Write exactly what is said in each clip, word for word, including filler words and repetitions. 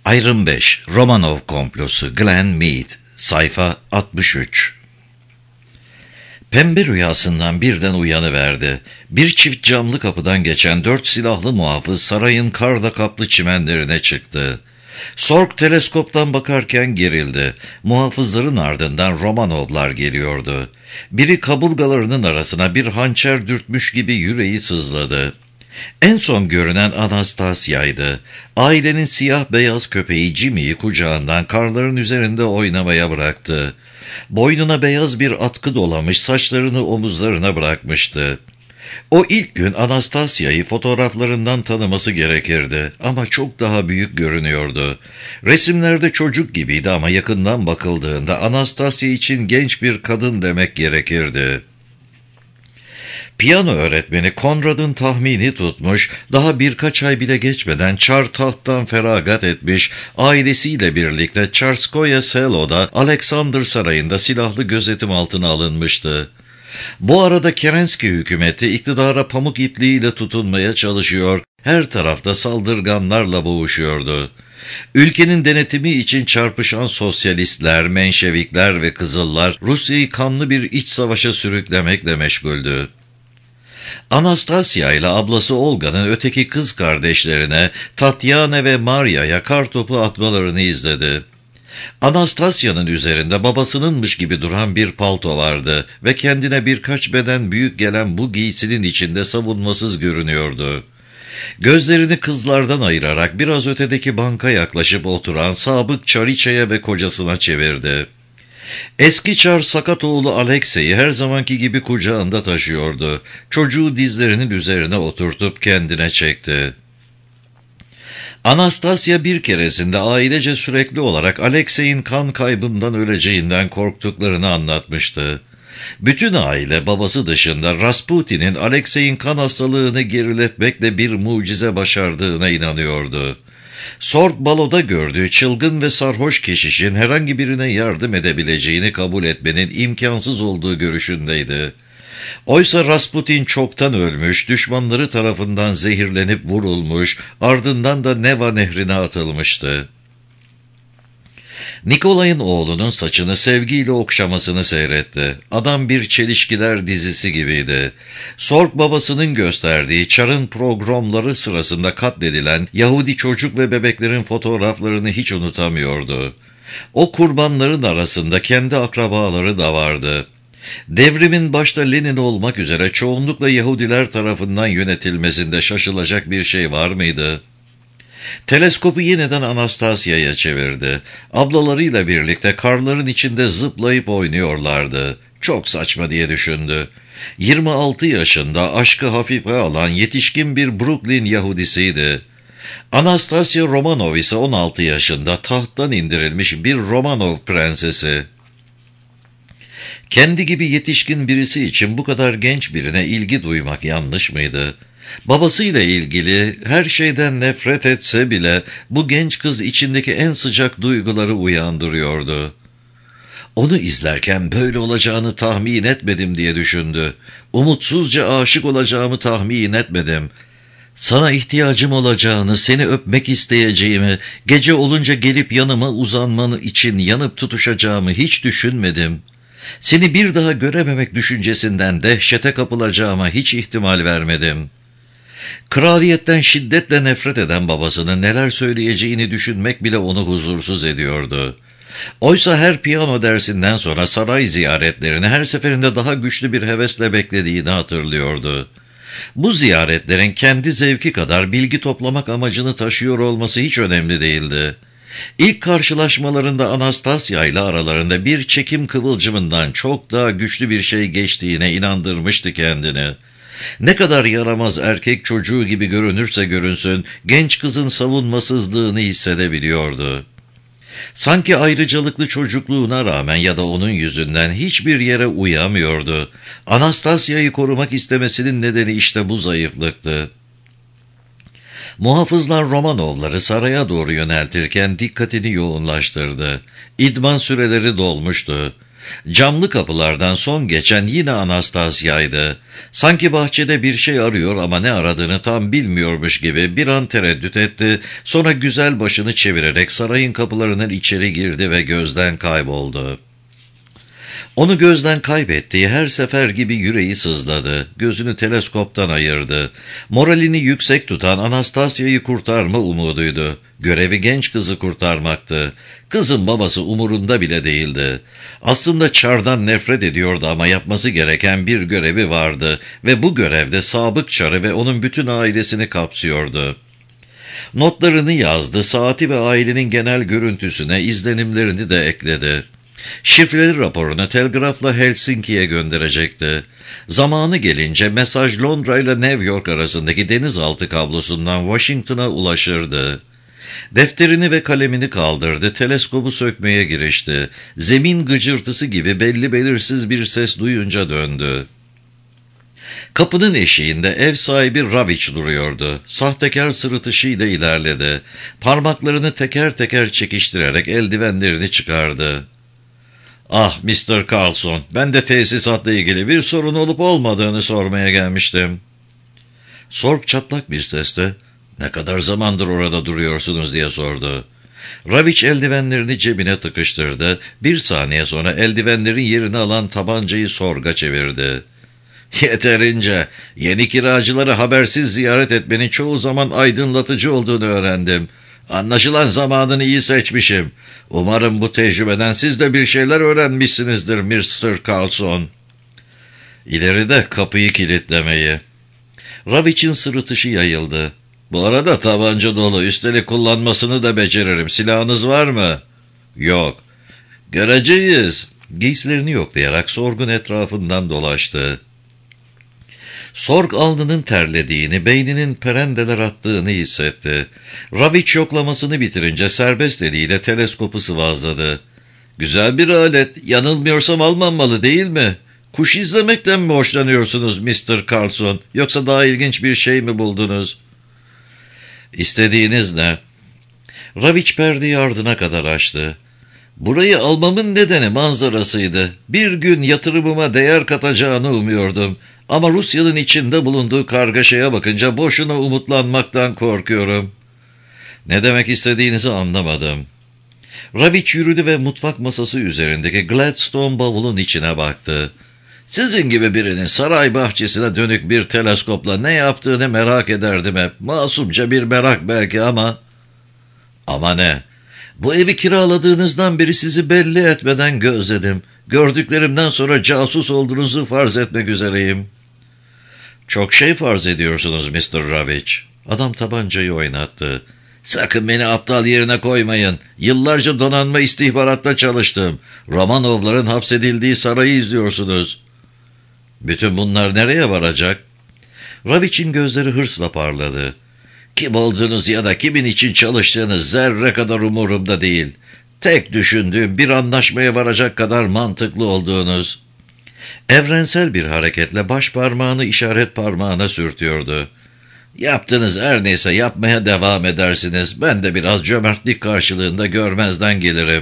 Ayrım beş. Romanov komplosu. Glenn Mead. Sayfa altmış üç. Pembe rüyasından birden uyanıverdi. Bir çift camlı kapıdan geçen dört silahlı muhafız sarayın karla kaplı çimenlerine çıktı. Sorg teleskoptan bakarken gerildi. Muhafızların ardından Romanovlar geliyordu. Biri kaburgalarının arasına bir hançer dürtmüş gibi yüreği sızladı. En son görünen Anastasya'ydı. Ailenin siyah beyaz köpeği Jimmy'yi kucağından karların üzerinde oynamaya bıraktı. Boynuna beyaz bir atkı dolamış, saçlarını omuzlarına bırakmıştı. O ilk gün Anastasya'yı fotoğraflarından tanıması gerekirdi ama çok daha büyük görünüyordu. Resimlerde çocuk gibiydi ama yakından bakıldığında Anastasya için genç bir kadın demek gerekirdi. Piyano öğretmeni Konrad'ın tahmini tutmuş, daha birkaç ay bile geçmeden çar tahttan feragat etmiş, ailesiyle birlikte Çarskoye Selo'da Alexander Sarayı'nda silahlı gözetim altına alınmıştı. Bu arada Kerenski hükümeti iktidara pamuk ipliğiyle tutunmaya çalışıyor, her tarafta saldırganlarla boğuşuyordu. Ülkenin denetimi için çarpışan sosyalistler, Menşevikler ve Kızıllar Rusya'yı kanlı bir iç savaşa sürüklemekle meşguldü. Anastasya ile ablası Olga'nın öteki kız kardeşlerine, Tatyana ve Maria'ya kartopu atmalarını izledi. Anastasya'nın üzerinde babasınınmış gibi duran bir palto vardı ve kendine birkaç beden büyük gelen bu giysinin içinde savunmasız görünüyordu. Gözlerini kızlardan ayırarak biraz ötedeki banka yaklaşıp oturan sabık Çariçe'ye ve kocasına çevirdi. Eski çar sakat oğlu Alexey'i her zamanki gibi kucağında taşıyordu. Çocuğu dizlerinin üzerine oturtup kendine çekti. Anastasya bir keresinde ailece sürekli olarak Alexey'in kan kaybından öleceğinden korktuklarını anlatmıştı. Bütün aile babası dışında Rasputin'in Alexey'in kan hastalığını geriletmekle bir mucize başardığına inanıyordu. Sorg baloda gördüğü çılgın ve sarhoş keşişin herhangi birine yardım edebileceğini kabul etmenin imkansız olduğu görüşündeydi. Oysa Rasputin çoktan ölmüş, düşmanları tarafından zehirlenip vurulmuş, ardından da Neva nehrine atılmıştı. Nikolay'ın oğlunun saçını sevgiyle okşamasını seyretti. Adam bir çelişkiler dizisi gibiydi. Sorg babasının gösterdiği çarın programları sırasında katledilen Yahudi çocuk ve bebeklerin fotoğraflarını hiç unutamıyordu. O kurbanların arasında kendi akrabaları da vardı. Devrimin başta Lenin olmak üzere çoğunlukla Yahudiler tarafından yönetilmesinde şaşılacak bir şey var mıydı? Teleskopu yeniden Anastasya'ya çevirdi. Ablalarıyla birlikte karların içinde zıplayıp oynuyorlardı. Çok saçma diye düşündü. yirmi altı yaşında aşkı hafife alan yetişkin bir Brooklyn Yahudisiydi. Anastasya Romanov ise on altı yaşında tahttan indirilmiş bir Romanov prensesi. Kendi gibi yetişkin birisi için bu kadar genç birine ilgi duymak yanlış mıydı? Babasıyla ilgili her şeyden nefret etse bile bu genç kız içindeki en sıcak duyguları uyandırıyordu. Onu izlerken böyle olacağını tahmin etmedim diye düşündü. Umutsuzca aşık olacağımı tahmin etmedim. Sana ihtiyacım olacağını, seni öpmek isteyeceğimi, gece olunca gelip yanıma uzanmanı için yanıp tutuşacağımı hiç düşünmedim. Seni bir daha görememek düşüncesinden dehşete kapılacağıma hiç ihtimal vermedim. Kraliyetten şiddetle nefret eden babasının neler söyleyeceğini düşünmek bile onu huzursuz ediyordu. Oysa her piyano dersinden sonra saray ziyaretlerini her seferinde daha güçlü bir hevesle beklediğini hatırlıyordu. Bu ziyaretlerin kendi zevki kadar bilgi toplamak amacını taşıyor olması hiç önemli değildi. İlk karşılaşmalarında Anastasya ile aralarında bir çekim kıvılcımından çok daha güçlü bir şey geçtiğine inandırmıştı kendini. Ne kadar yaramaz erkek çocuğu gibi görünürse görünsün, genç kızın savunmasızlığını hissedebiliyordu. Sanki ayrıcalıklı çocukluğuna rağmen ya da onun yüzünden hiçbir yere uyamıyordu. Anastasya'yı korumak istemesinin nedeni işte bu zayıflıktı. Muhafızlar Romanovları saraya doğru yöneltirken dikkatini yoğunlaştırdı. İdman süreleri dolmuştu. Camlı kapılardan son geçen yine Anastasya'ydı. Sanki bahçede bir şey arıyor ama ne aradığını tam bilmiyormuş gibi bir an tereddüt etti. Sonra güzel başını çevirerek sarayın kapılarının içeri girdi ve gözden kayboldu. Onu gözden kaybettiği her sefer gibi yüreği sızladı. Gözünü teleskoptan ayırdı. Moralini yüksek tutan Anastasya'yı kurtarma umuduydu. Görevi genç kızı kurtarmaktı. Kızın babası umurunda bile değildi. Aslında Çar'dan nefret ediyordu ama yapması gereken bir görevi vardı ve bu görevde sabık Çar'ı ve onun bütün ailesini kapsıyordu. Notlarını yazdı, saati ve ailenin genel görüntüsüne izlenimlerini de ekledi. Şifreli raporunu telgrafla Helsinki'ye gönderecekti. Zamanı gelince mesaj Londra ile New York arasındaki denizaltı kablosundan Washington'a ulaşırdı. Defterini ve kalemini kaldırdı, teleskobu sökmeye girişti. Zemin gıcırtısı gibi belli belirsiz bir ses duyunca döndü. Kapının eşiğinde ev sahibi Ravich duruyordu. Sahtekar sırıtışıyla ilerledi. Parmaklarını teker teker çekiştirerek eldivenlerini çıkardı. "Ah mister Carlson, ben de tesisatla ilgili bir sorun olup olmadığını sormaya gelmiştim." Sorg çatlak bir sesle, "Ne kadar zamandır orada duruyorsunuz?" diye sordu. Ravich eldivenlerini cebine tıkıştırdı. Bir saniye sonra eldivenlerin yerini alan tabancayı Sorg'a çevirdi. "Yeterince. Yeni kiracıları habersiz ziyaret etmenin çoğu zaman aydınlatıcı olduğunu öğrendim. Anlaşılan zamanını iyi seçmişim. Umarım bu tecrübeden siz de bir şeyler öğrenmişsinizdir mister Carlson." İleride kapıyı kilitlemeyi. Ravich'in sırıtışı yayıldı. "Bu arada tabanca dolu, üstelik kullanmasını da beceririm. Silahınız var mı?" "Yok." "Göreceğiz." Giysilerini yoklayarak Sorg'un etrafından dolaştı. Sorg alnının terlediğini, beyninin perendeler attığını hissetti. Ravich yoklamasını bitirince serbest eliyle teleskopu sıvazladı. "Güzel bir alet. Yanılmıyorsam alınmalı değil mi? Kuş izlemekten mi hoşlanıyorsunuz mister Carlson? Yoksa daha ilginç bir şey mi buldunuz?" "İstediğiniz ne?" Ravich perdeyi ardına kadar açtı. "Burayı almamın nedeni manzarasıydı. Bir gün yatırımıma değer katacağını umuyordum. Ama Rusya'nın içinde bulunduğu kargaşaya bakınca boşuna umutlanmaktan korkuyorum." "Ne demek istediğinizi anlamadım." Ravich yürüdü ve mutfak masası üzerindeki Gladstone bavulun içine baktı. "Sizin gibi birinin saray bahçesine dönük bir teleskopla ne yaptığını merak ederdim hep. Masumca bir merak belki ama..." "Ama ne?" "Bu evi kiraladığınızdan beri sizi belli etmeden gözledim. Gördüklerimden sonra casus olduğunuzu farz etmek üzereyim." "Çok şey farz ediyorsunuz mister Ravich." Adam tabancayı oynattı. "Sakın beni aptal yerine koymayın. Yıllarca donanma istihbaratta çalıştım. Romanovların hapsedildiği sarayı izliyorsunuz." "Bütün bunlar nereye varacak?" Ravich'in gözleri hırsla parladı. "Kim olduğunuz ya da kimin için çalıştığınız zerre kadar umurumda değil. Tek düşündüğüm bir anlaşmaya varacak kadar mantıklı olduğunuz." Evrensel bir hareketle baş parmağını işaret parmağına sürtüyordu. "Yaptığınız her neyse yapmaya devam edersiniz. Ben de biraz cömertlik karşılığında görmezden gelirim."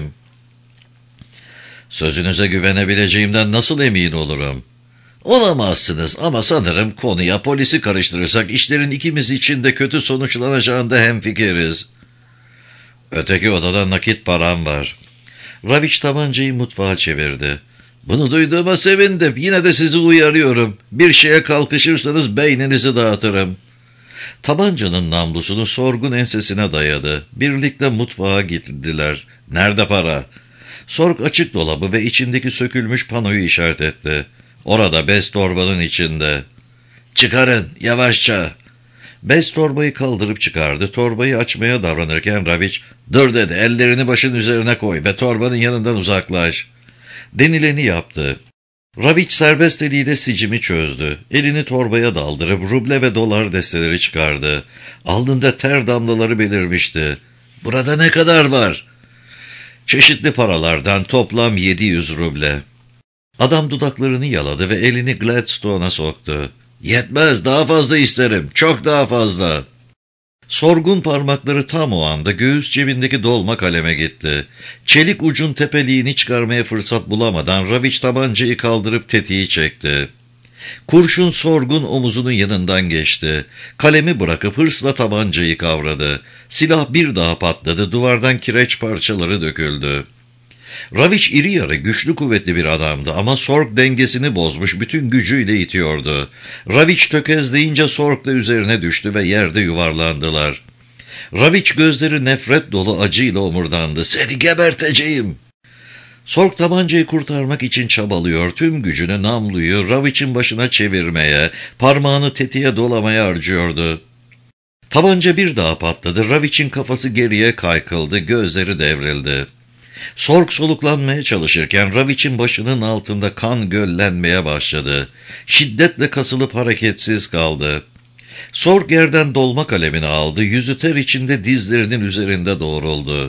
"Sözünüze güvenebileceğimden nasıl emin olurum?" "Olamazsınız ama sanırım konuya polisi karıştırırsak işlerin ikimiz için de kötü sonuçlanacağında hemfikiriz." "Öteki odada nakit param var." Ravich tabancayı mutfağa çevirdi. "Bunu duyduğuma sevindim. Yine de sizi uyarıyorum. Bir şeye kalkışırsanız beyninizi dağıtırım." Tabancanın namlusunu Sorg'un ensesine dayadı. Birlikte mutfağa gittiler. "Nerede para?" Sorg açık dolabı ve içindeki sökülmüş panoyu işaret etti. "Orada, bez torbanın içinde." "Çıkarın, yavaşça." Bez torbayı kaldırıp çıkardı. Torbayı açmaya davranırken Ravich, "Dur," dedi, "ellerini başın üzerine koy ve torbanın yanından uzaklaş." Denileni yaptı. Ravich serbest eliyle sicimi çözdü. Elini torbaya daldırıp ruble ve dolar desteleri çıkardı. Alnında ter damlaları belirmişti. "Burada ne kadar var?" "Çeşitli paralardan toplam yedi yüz ruble." Adam dudaklarını yaladı ve elini Gladstone'a soktu. "Yetmez, daha fazla isterim, çok daha fazla." Sorgun parmakları tam o anda göğüs cebindeki dolma kaleme gitti. Çelik ucun tepeliğini çıkarmaya fırsat bulamadan Raviç tabancayı kaldırıp tetiği çekti. Kurşun Sorgun omuzunun yanından geçti. Kalemi bırakıp hırsla tabancayı kavradı. Silah bir daha patladı, duvardan kireç parçaları döküldü. Raviç iri yarı, güçlü kuvvetli bir adamdı ama Sorg dengesini bozmuş, bütün gücüyle itiyordu. Raviç tökezleyince Sorg da üzerine düştü ve yerde yuvarlandılar. Raviç gözleri nefret dolu acıyla omurdandı. "Seni geberteceğim!" Sorg tabancayı kurtarmak için çabalıyor, tüm gücünü namluyu Raviç'in başına çevirmeye, parmağını tetiğe dolamaya harcıyordu. Tabanca bir daha patladı, Raviç'in kafası geriye kaykıldı, gözleri devrildi. Sorg soluklanmaya çalışırken Raviç'in başının altında kan göllenmeye başladı. Şiddetle kasılıp hareketsiz kaldı. Sorg yerden dolma kalemini aldı, yüzü ter içinde dizlerinin üzerinde doğruldu.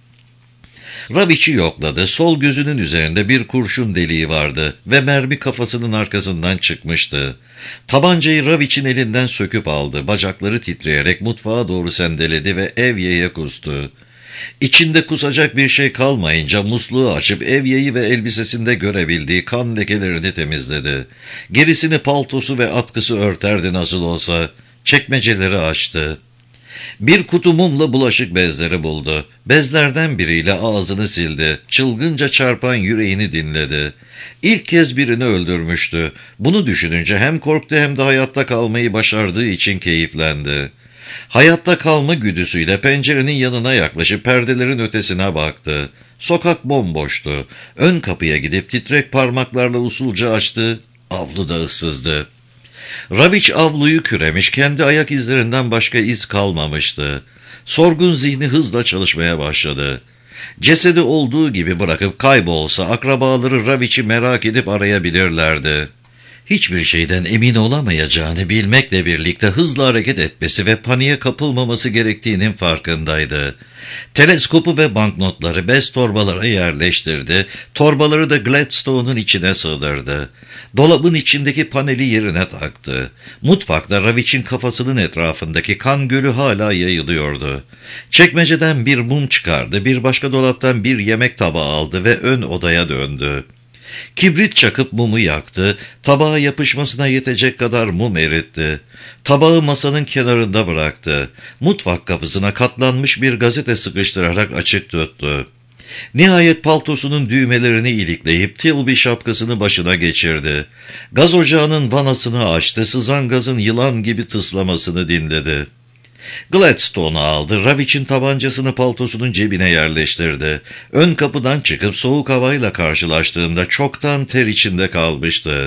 Raviç'i yokladı, sol gözünün üzerinde bir kurşun deliği vardı ve mermi kafasının arkasından çıkmıştı. Tabancayı Raviç'in elinden söküp aldı, bacakları titreyerek mutfağa doğru sendeledi ve Evye'ye kustu. İçinde kusacak bir şey kalmayınca musluğu açıp Evye'yi ve elbisesinde görebildiği kan lekelerini temizledi. Gerisini paltosu ve atkısı örterdi nasıl olsa. Çekmeceleri açtı. Bir kutu mumla bulaşık bezleri buldu. Bezlerden biriyle ağzını sildi. Çılgınca çarpan yüreğini dinledi. İlk kez birini öldürmüştü. Bunu düşününce hem korktu hem de hayatta kalmayı başardığı için keyiflendi. Hayatta kalma güdüsüyle pencerenin yanına yaklaşıp perdelerin ötesine baktı. Sokak bomboştu. Ön kapıya gidip titrek parmaklarla usulca açtı. Avlu da ıssızdı. Raviç avluyu küremiş, kendi ayak izlerinden başka iz kalmamıştı. Sorgun zihni hızla çalışmaya başladı. Cesedi olduğu gibi bırakıp kaybolsa akrabaları Raviç'i merak edip arayabilirlerdi. Hiçbir şeyden emin olamayacağını bilmekle birlikte hızla hareket etmesi ve paniğe kapılmaması gerektiğinin farkındaydı. Teleskopu ve banknotları bez torbalara yerleştirdi, torbaları da Gladstone'un içine sığdırdı. Dolabın içindeki paneli yerine taktı. Mutfakta Raviç'in kafasının etrafındaki kan gölü hala yayılıyordu. Çekmeceden bir mum çıkardı, bir başka dolaptan bir yemek tabağı aldı ve ön odaya döndü. Kibrit çakıp mumu yaktı, tabağa yapışmasına yetecek kadar mum eritti. Tabağı masanın kenarında bıraktı. Mutfak kapısına katlanmış bir gazete sıkıştırarak açık tuttu. Nihayet paltosunun düğmelerini ilikleyip Tilby şapkasını başına geçirdi. Gaz ocağının vanasını açtı, sızan gazın yılan gibi tıslamasını dinledi. Gladstone'u aldı, Raviç'in tabancasını paltosunun cebine yerleştirdi. Ön kapıdan çıkıp soğuk havayla karşılaştığında çoktan ter içinde kalmıştı.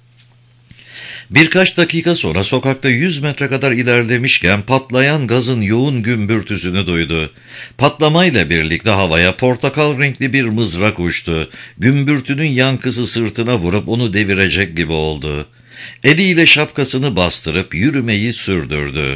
Birkaç dakika sonra sokakta yüz metre kadar ilerlemişken patlayan gazın yoğun gümbürtüsünü duydu. Patlamayla birlikte havaya portakal renkli bir mızrak uçtu. Gümbürtünün yankısı sırtına vurup onu devirecek gibi oldu. Eliyle şapkasını bastırıp yürümeyi sürdürdü.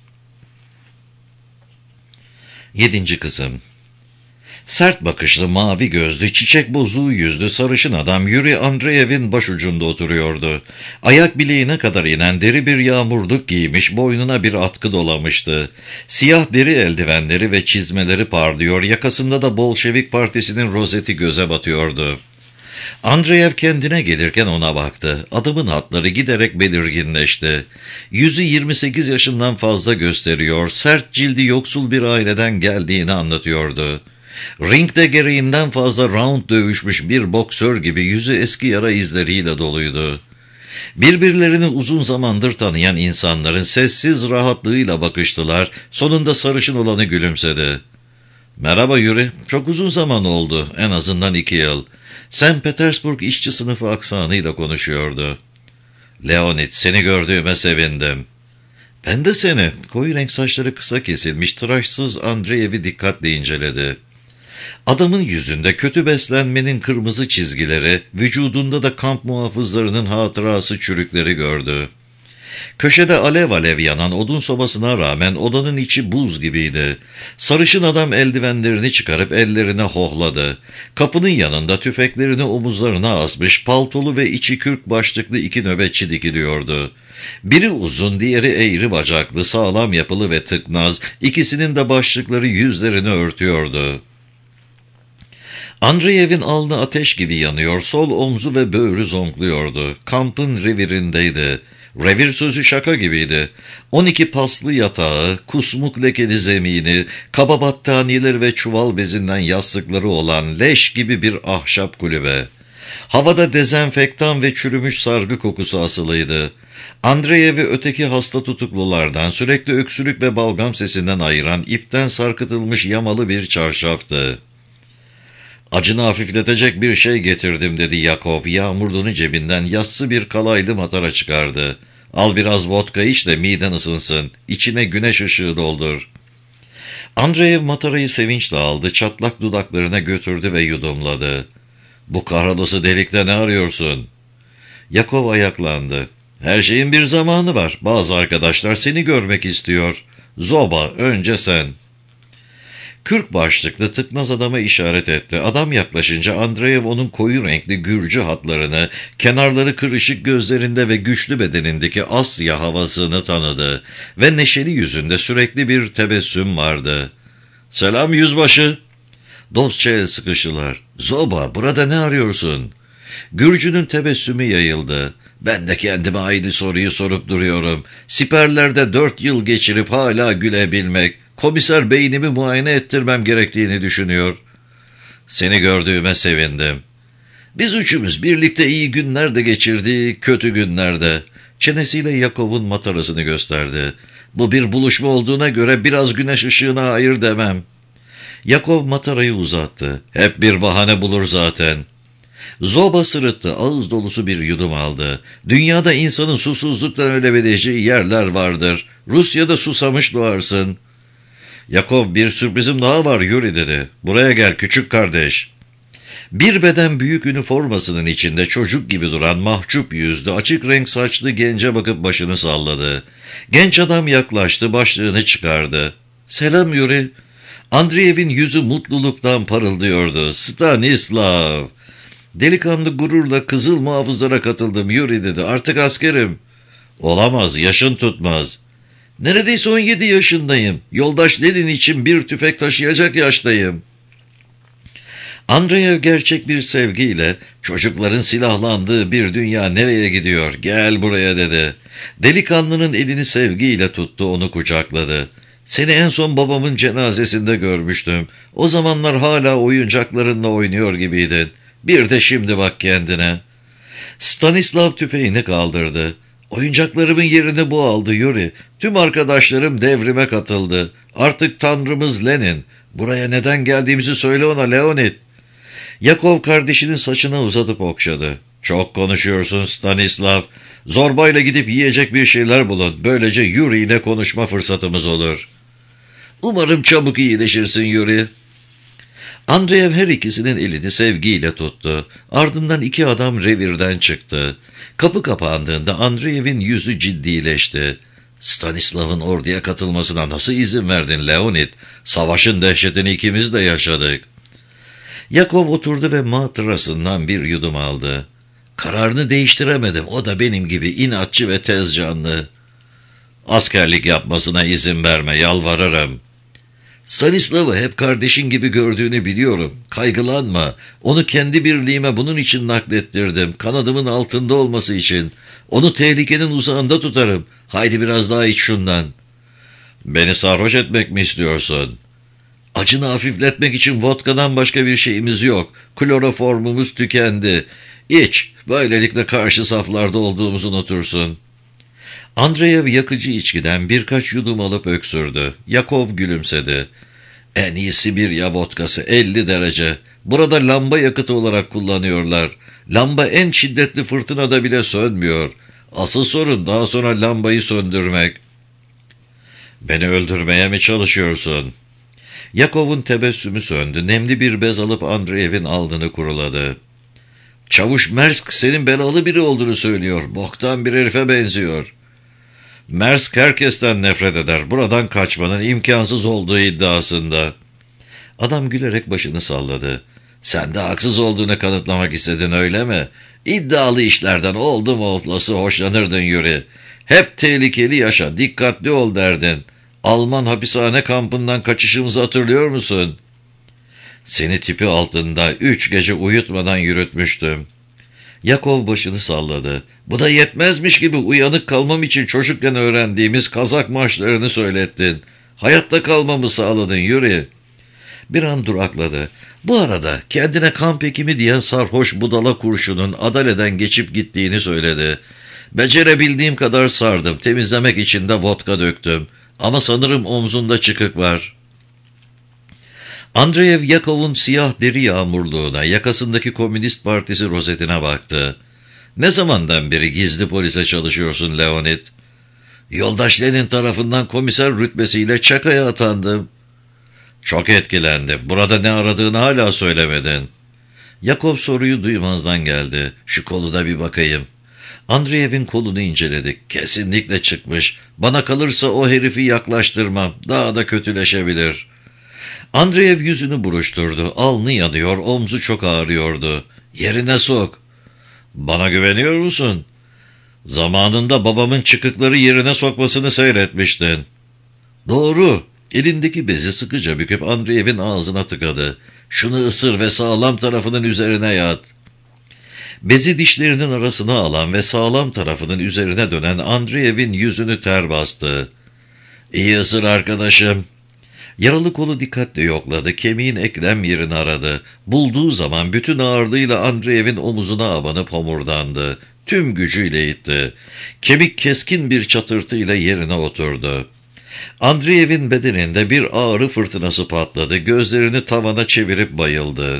Yedinci kısım. Sert bakışlı, mavi gözlü, çiçek bozuğu yüzlü, sarışın adam Yuri Andreev'in başucunda oturuyordu. Ayak bileğine kadar inen deri bir yağmurluk giymiş, boynuna bir atkı dolamıştı. Siyah deri eldivenleri ve çizmeleri parlıyor, yakasında da Bolşevik Partisi'nin rozeti göze batıyordu. Andreev kendine gelirken ona baktı. Adamın hatları giderek belirginleşti. Yüzü yirmi sekiz yaşından fazla gösteriyor, sert cildi yoksul bir aileden geldiğini anlatıyordu. Ringde gereğinden fazla round dövüşmüş bir boksör gibi yüzü eski yara izleriyle doluydu. Birbirlerini uzun zamandır tanıyan insanların sessiz rahatlığıyla bakıştılar, sonunda sarışın olanı gülümsedi. "Merhaba Yuri, çok uzun zaman oldu, en azından iki yıl." Saint Petersburg işçi sınıfı aksanıyla konuşuyordu. "Leonid, seni gördüğüme sevindim." "Ben de seni." Koyu renk saçları kısa kesilmiş, tıraşsız Andreev'i dikkatle inceledi. Adamın yüzünde kötü beslenmenin kırmızı çizgileri, vücudunda da kamp muhafızlarının hatırası çürükleri gördü. Köşede alev alev yanan odun sobasına rağmen odanın içi buz gibiydi. Sarışın adam eldivenlerini çıkarıp ellerine hohladı. Kapının yanında tüfeklerini omuzlarına asmış paltolu ve içi kürk başlıklı iki nöbetçi dikiliyordu. Biri uzun, diğeri eğri bacaklı, sağlam yapılı ve tıknaz, ikisinin de başlıkları yüzlerini örtüyordu. Andreyev'in alnı ateş gibi yanıyor, sol omzu ve böğrü zonkluyordu. Kampın revirindeydi. Revir sözü şaka gibiydi. On iki paslı yatağı, kusmuk lekeli zemini, kaba battaniyeleri ve çuval bezinden yastıkları olan leş gibi bir ahşap kulübe. Havada dezenfektan ve çürümüş sargı kokusu asılıydı. Andreyev'i öteki hasta tutuklulardan, sürekli öksürük ve balgam sesinden ayıran ipten sarkıtılmış yamalı bir çarşaftı. "Acını hafifletecek bir şey getirdim," dedi Yakov. Yağmurluğunu cebinden yassı bir kalaylı matara çıkardı. "Al biraz vodka iç de miden ısınsın. İçine güneş ışığı doldur." Andreyev matarayı sevinçle aldı, çatlak dudaklarına götürdü ve yudumladı. "Bu kahrolası delikte ne arıyorsun?" Yakov ayaklandı. "Her şeyin bir zamanı var. Bazı arkadaşlar seni görmek istiyor. Zoba, önce sen." Kürk başlıklı tıknaz adama işaret etti. Adam yaklaşınca Andreyev onun koyu renkli gürcü hatlarını, kenarları kırışık gözlerinde ve güçlü bedenindeki Asya havasını tanıdı ve neşeli yüzünde sürekli bir tebessüm vardı. "Selam yüzbaşı." Dostça el sıkıştılar. "Zoba, burada ne arıyorsun?" Gürcünün tebessümü yayıldı. "Ben de kendime aynı soruyu sorup duruyorum. Siperlerde dört yıl geçirip hala gülebilmek. Komiser beynimi muayene ettirmem gerektiğini düşünüyor." "Seni gördüğüme sevindim." "Biz üçümüz birlikte iyi günler de geçirdik, kötü günler de." Çenesiyle Yakov'un matarasını gösterdi. "Bu bir buluşma olduğuna göre biraz güneş ışığına hayır demem." Yakov matarayı uzattı. "Hep bir bahane bulur zaten." Zoba sırıttı, ağız dolusu bir yudum aldı. "Dünyada insanın susuzluktan ölebileceği yerler vardır. Rusya'da susamış doğarsın." "Yakov, bir sürprizim daha var Yuri," dedi. "Buraya gel küçük kardeş." Bir beden büyük üniformasının içinde çocuk gibi duran mahcup yüzlü, açık renk saçlı gence bakıp başını salladı. Genç adam yaklaştı, başlığını çıkardı. "Selam Yuri." Andreyev'in yüzü mutluluktan parıldıyordu. "Stanislav." Delikanlı gururla, "Kızıl muhafızlara katıldım Yuri," dedi. "Artık askerim." "Olamaz, yaşın tutmaz." "Neredeyse on yedi yaşındayım. Yoldaş Lenin için bir tüfek taşıyacak yaştayım." Andreyev gerçek bir sevgiyle, "Çocukların silahlandığı bir dünya nereye gidiyor? Gel buraya," dedi. Delikanlının elini sevgiyle tuttu, onu kucakladı. "Seni en son babamın cenazesinde görmüştüm. O zamanlar hala oyuncaklarınla oynuyor gibiydin. Bir de şimdi bak kendine." Stanislav tüfeğini kaldırdı. "Oyuncaklarımın yerini bu aldı Yuri. Tüm arkadaşlarım devrime katıldı. Artık tanrımız Lenin. Buraya neden geldiğimizi söyle ona Leonid." Yakov kardeşinin saçına uzatıp okşadı. "Çok konuşuyorsun Stanislav. Zorbayla gidip yiyecek bir şeyler bulun. Böylece Yuri ile konuşma fırsatımız olur." "Umarım çabuk iyileşirsin Yuri." Andreyev her ikisinin elini sevgiyle tuttu. Ardından iki adam revirden çıktı. Kapı kapandığında Andreyev'in yüzü ciddileşti. "Stanislav'ın orduya katılmasına nasıl izin verdin Leonid? Savaşın dehşetini ikimiz de yaşadık." Yakov oturdu ve matırasından bir yudum aldı. "Kararını değiştiremedim. O da benim gibi inatçı ve tezcanlı." "Askerlik yapmasına izin verme, yalvarırım." "Stanislav'ı hep kardeşin gibi gördüğünü biliyorum. Kaygılanma. Onu kendi birliğime bunun için naklettirdim. Kanadımın altında olması için. Onu tehlikenin uzağında tutarım. Haydi biraz daha iç şundan." "Beni sarhoş etmek mi istiyorsun?" "Acını hafifletmek için vodkadan başka bir şeyimiz yok. Kloroformumuz tükendi. İç, böylelikle karşı saflarda olduğumuzu unutursun." Andreyev yakıcı içkiden birkaç yudum alıp öksürdü. Yakov gülümsedi. "En iyi Sibirya vodkası, elli derece. Burada lamba yakıtı olarak kullanıyorlar. Lamba en şiddetli fırtınada bile sönmüyor. Asıl sorun daha sonra lambayı söndürmek." "Beni öldürmeye mi çalışıyorsun?" Yakov'un tebessümü söndü. Nemli bir bez alıp Andreyev'in alnını kuruladı. "Çavuş Mersk senin belalı biri olduğunu söylüyor. Boktan bir herife benziyor." Mersk herkesten nefret eder. Buradan kaçmanın imkansız olduğu iddiasında. Adam gülerek başını salladı. Sen de haksız olduğunu kanıtlamak istedin öyle mi? İddialı işlerden oldu mu olası hoşlanırdın Yuri. Hep tehlikeli yaşa, dikkatli ol derdin. Alman hapishane kampından kaçışımızı hatırlıyor musun? Seni tipi altında üç gece uyutmadan yürütmüştüm. Yakov başını salladı. Bu da yetmezmiş gibi uyanık kalmam için çocukken öğrendiğimiz Kazak marşlarını söylettin. Hayatta kalmamı sağladın Yuri. Bir an durakladı. Bu arada kendine kamp hekimi diyen sarhoş budala kurşunun Adale'den geçip gittiğini söyledi. Becerebildiğim kadar sardım. Temizlemek için de vodka döktüm. Ama sanırım omzunda çıkık var. Andreyev Yakov'un siyah deri yağmurluğuna, yakasındaki Komünist Partisi rozetine baktı. Ne zamandan beri gizli polise çalışıyorsun Leonid? Yoldaş Lenin tarafından komiser rütbesiyle Çaka'ya atandım. Çok etkilendim. Burada ne aradığını hala söylemedin. Yakov soruyu duymazdan geldi. Şu kolu da bir bakayım. Andreyev'in kolunu inceledik. Kesinlikle çıkmış. Bana kalırsa o herifi yaklaştırmam. Daha da kötüleşebilir. Andreyev yüzünü buruşturdu. Alnı yanıyor, omzu çok ağrıyordu. Yerine sok. Bana güveniyor musun? Zamanında babamın çıkıkları yerine sokmasını seyretmiştin. Doğru. Elindeki bezi sıkıca büküp Andreyev'in ağzına tıkadı. Şunu ısır ve sağlam tarafının üzerine yat. Bezi dişlerinin arasına alan ve sağlam tarafının üzerine dönen Andreyev'in yüzünü ter bastı. İyi ısır arkadaşım. Yaralı kolu dikkatle yokladı, kemiğin eklem yerini aradı. Bulduğu zaman bütün ağırlığıyla Andreyev'in omuzuna abanıp homurdandı. Tüm gücüyle itti. Kemik keskin bir çatırtıyla yerine oturdu. Andreyev'in bedeninde bir ağrı fırtınası patladı. Gözlerini tavana çevirip bayıldı.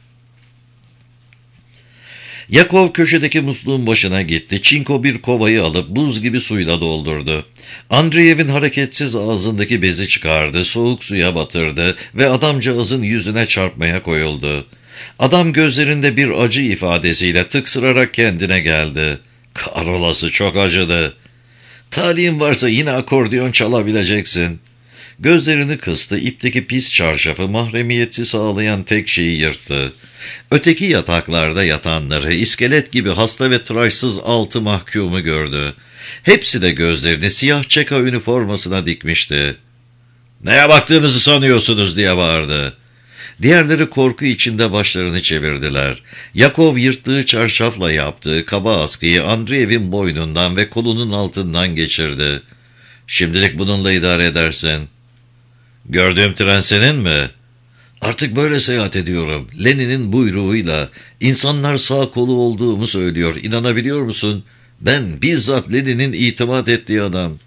Yakov köşedeki musluğun başına gitti. Çinko bir kovayı alıp buz gibi suyla doldurdu. Andreyev'in hareketsiz ağzındaki bezi çıkardı, soğuk suya batırdı ve adamcağızın yüzüne çarpmaya koyuldu. Adam gözlerinde bir acı ifadesiyle tıksırarak kendine geldi. Kahrolası çok acıdı. Talihim varsa yine akordeon çalabileceksin. Gözlerini kıstı, ipteki pis çarşafı mahremiyeti sağlayan tek şeyi yırttı. Öteki yataklarda yatanları, iskelet gibi hasta ve tıraşsız altı mahkumu gördü. Hepsi de gözlerini siyah çeka üniformasına dikmişti. "Neye baktığınızı sanıyorsunuz?" diye bağırdı. Diğerleri korku içinde başlarını çevirdiler. Yakov yırttığı çarşafla yaptığı kaba askıyı Andreyev'in boynundan ve kolunun altından geçirdi. "Şimdilik bununla idare edersin." "Gördüğüm tren senin mi?" "Artık böyle seyahat ediyorum. Lenin'in buyruğuyla. İnsanlar sağ kolu olduğumu söylüyor. İnanabiliyor musun? Ben bizzat Lenin'in itimat ettiği adam."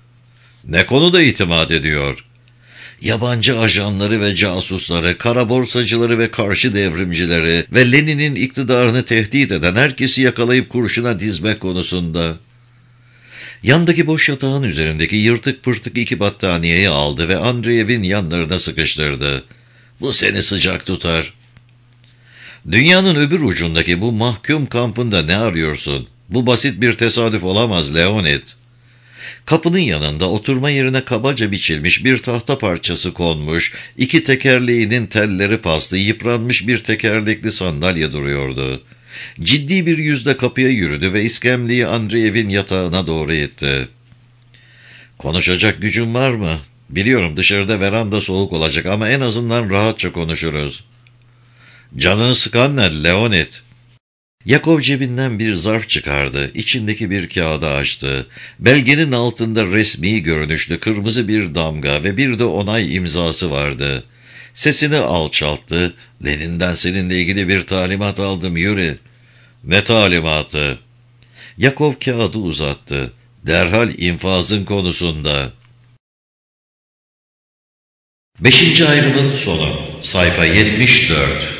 "Ne konuda itimat ediyor?" "Yabancı ajanları ve casusları, kara borsacıları ve karşı devrimcileri ve Lenin'in iktidarını tehdit eden herkesi yakalayıp kurşuna dizmek konusunda." Yandaki boş yatağın üzerindeki yırtık pırtık iki battaniyeyi aldı ve Andreyev'in yanlarına sıkıştırdı. "Bu seni sıcak tutar." "Dünyanın öbür ucundaki bu mahkum kampında ne arıyorsun? Bu basit bir tesadüf olamaz Leonid." Kapının yanında oturma yerine kabaca biçilmiş bir tahta parçası konmuş, iki tekerleğinin telleri paslı, yıpranmış bir tekerlekli sandalye duruyordu. Ciddi bir yüzle kapıya yürüdü ve iskemleyi Andreyev'in yatağına doğru itti. "Konuşacak gücün var mı? Biliyorum dışarıda veranda soğuk olacak ama en azından rahatça konuşuruz." "Canını sıkan ne Leonid?" Yakov cebinden bir zarf çıkardı. İçindeki bir kağıdı açtı. Belgenin altında resmi görünüşlü kırmızı bir damga ve bir de onay imzası vardı. Sesini alçalttı. "Lenin'den seninle ilgili bir talimat aldım Yuri." "Ne talimatı?" Yakov kağıdı uzattı. "Derhal infazın konusunda." Beşinci ayrımın sonu. Sayfa yetmiş dört.